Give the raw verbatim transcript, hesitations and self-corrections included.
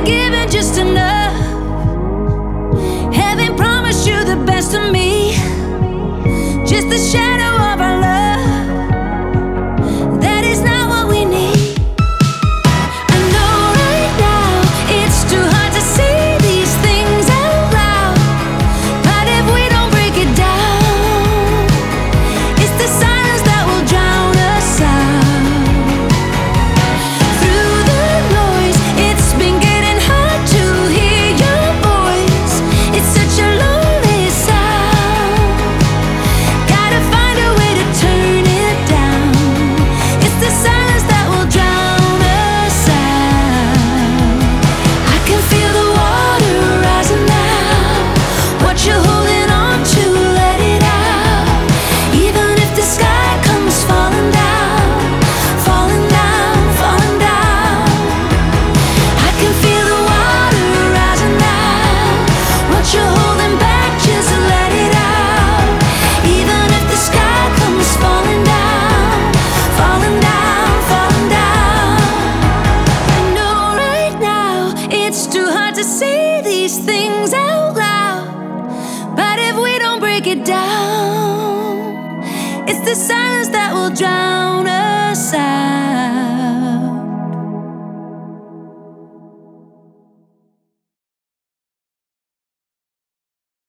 been given just enough. Heaven promised you the best of me, just the shadow of our love. That is not what we need. I know right now it's too hard to see these things out loud, but if we don't break it down, it's the silence that will drown us out. Through the noise, it's been getting hard to hear your voice. It's such a lonely sound. Gotta find a way to turn it down. It's the silence that will drown us out. I can feel the water rising now. What you're holding on to, let it out. Even if the sky comes falling down, falling down, falling down. I can feel the water rising now. What you're holding back, just let it out. Even if the sky comes falling down, falling down, falling down. I know right now it's too hard to see these things out loud, but if we don't break it down, it's the silence that will drown us out.